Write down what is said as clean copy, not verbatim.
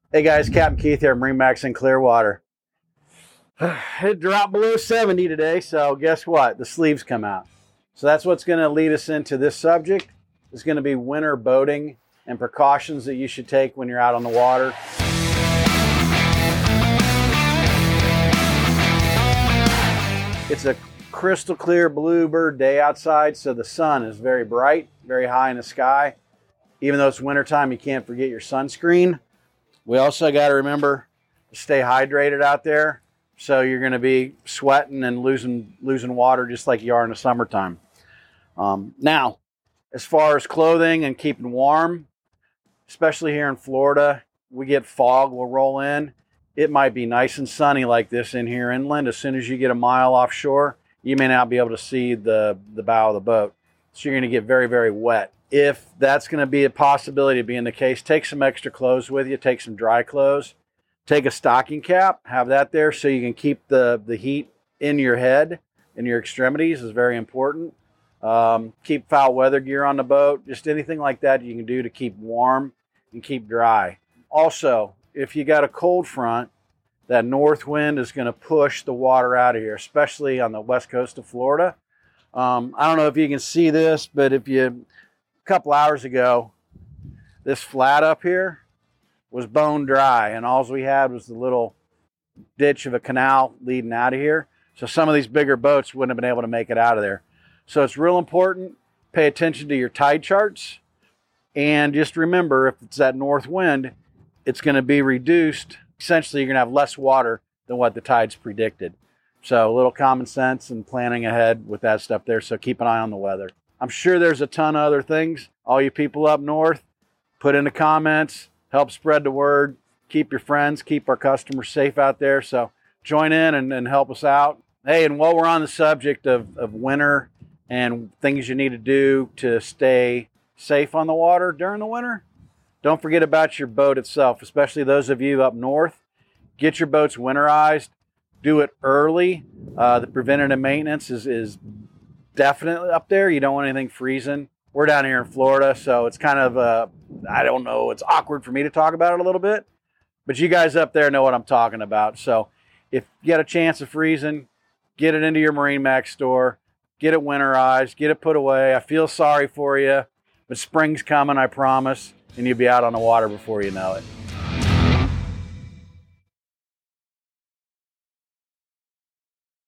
Hey guys, Captain Keith here, MarineMax in Clearwater. It dropped below 70 today, so guess what? The sleeves come out. So that's what's going to lead us into this subject. It's going to be winter boating and precautions that you should take when you're out on the water. It's a crystal clear bluebird day outside, so the sun is very bright, very high in the sky. Even though it's wintertime, you can't forget your sunscreen. We also got to remember to stay hydrated out there. So you're going to be sweating and losing water just like you are in the summertime. Now, as far as clothing and keeping warm, especially here in Florida, we get fog will roll in. It might be nice and sunny like this in here inland. As soon as you get a mile offshore, you may not be able to see the bow of the boat. So you're going to get very, very wet. If that's going to be a possibility of being the case, take some extra clothes with you. Take some dry clothes. Take a stocking cap. Have that there so you can keep the heat in your head, in your extremities is very important. Keep foul weather gear on the boat. Just anything like that you can do to keep warm and keep dry. Also, if you got a cold front, that north wind is going to push the water out of here, especially on the west coast of Florida. I don't know if you can see this, but a couple hours ago, this flat up here was bone dry, and all we had was the little ditch of a canal leading out of here. So some of these bigger boats wouldn't have been able to make it out of there. So it's real important. Pay attention to your tide charts, and just remember, if it's that north wind, it's going to be reduced. Essentially, you're going to have less water than what the tide's predicted. So a little common sense and planning ahead with that stuff there. So keep an eye on the weather. I'm sure there's a ton of other things. All you people up north, put in the comments, help spread the word, keep your friends, keep our customers safe out there. So join in and help us out. Hey, and while we're on the subject of winter and things you need to do to stay safe on the water during the winter, don't forget about your boat itself, especially those of you up north. Get your boats winterized. Do it early. The preventative maintenance is definitely up there. You don't want anything freezing. We're down here in Florida, so it's kind of, I don't know, it's awkward for me to talk about it a little bit, but you guys up there know what I'm talking about. So if you get a chance of freezing, get it into your MarineMax store, get it winterized, get it put away. I feel sorry for you, but spring's coming, I promise, and you'll be out on the water before you know it.